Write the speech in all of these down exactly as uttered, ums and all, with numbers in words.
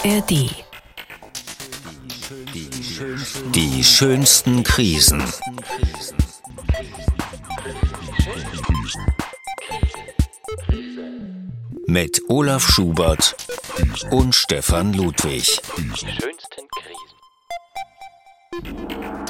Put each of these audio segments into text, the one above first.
A R D. Die schönsten Krisen. Mit Olaf Schubert und Stefan Ludwig. Die schönsten Krisen.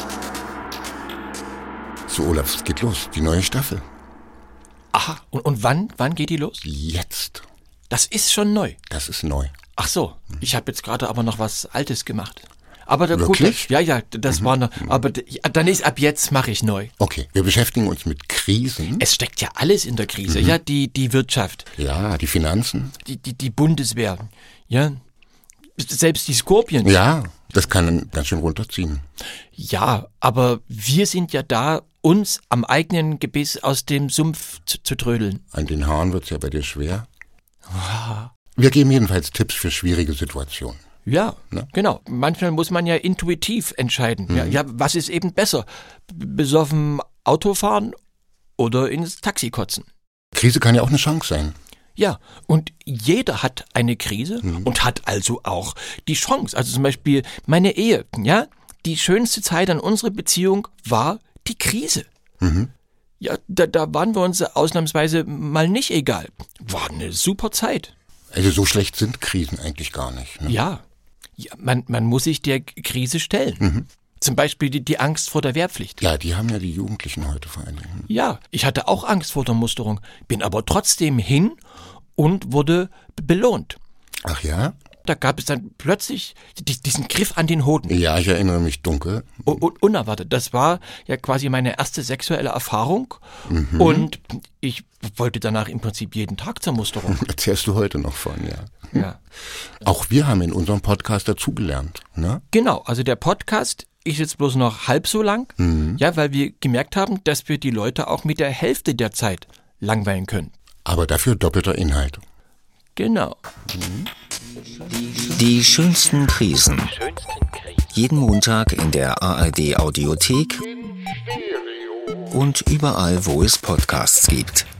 So, Olaf, es geht los. Die neue Staffel. Aha, und, und wann, wann geht die los? Jetzt. Das ist schon neu. Das ist neu. Ach so, ich habe jetzt gerade aber noch was Altes gemacht. Aber da, Wirklich? gut, ja, ja, das mhm. war noch, aber ja, dann ist ab jetzt mache ich neu. Okay, wir beschäftigen uns mit Krisen. Es steckt ja alles in der Krise, mhm. ja, die, die Wirtschaft. Ja, die Finanzen. Die, die, die Bundeswehr, ja, selbst die Skorpions. Ja, das kann ganz schön runterziehen. Ja, aber wir sind ja da, uns am eigenen Gebiss aus dem Sumpf zu, zu trödeln. An den Haaren wird's ja bei dir schwer. Wir geben jedenfalls Tipps für schwierige Situationen. Ja, ne? Genau. Manchmal muss man ja intuitiv entscheiden. Mhm. Ja, ja, was ist eben besser? Besoffen Auto fahren oder ins Taxi kotzen? Krise kann ja auch eine Chance sein. Ja, und jeder hat eine Krise mhm. und hat also auch die Chance. Also zum Beispiel meine Ehe, ja? Die schönste Zeit an unserer Beziehung war die Krise. Mhm. Ja, da, da waren wir uns ausnahmsweise mal nicht egal. War eine super Zeit. Also so schlecht sind Krisen eigentlich gar nicht. Ne? Ja, ja man, man muss sich der Krise stellen. Mhm. Zum Beispiel die, die Angst vor der Wehrpflicht. Ja, die haben ja die Jugendlichen heute vor allen Dingen. Ja, ich hatte auch Angst vor der Musterung, bin aber trotzdem hin und wurde belohnt. Ach ja? Da gab es dann plötzlich diesen Griff an den Hoden. Ja, ich erinnere mich dunkel. Un- un- unerwartet. Das war ja quasi meine erste sexuelle Erfahrung. Mhm. Und ich wollte danach im Prinzip jeden Tag zur Musterung. Erzählst du heute noch von, ja. Ja. Auch wir haben in unserem Podcast dazugelernt, ne? Genau, also der Podcast ist jetzt bloß noch halb so lang, Mhm. ja, weil wir gemerkt haben, dass wir die Leute auch mit der Hälfte der Zeit langweilen können. Aber dafür doppelter Inhalt. Genau. Die schönsten Krisen. Die schönsten Krisen. Jeden Montag in der A R D Audiothek und überall, wo es Podcasts gibt.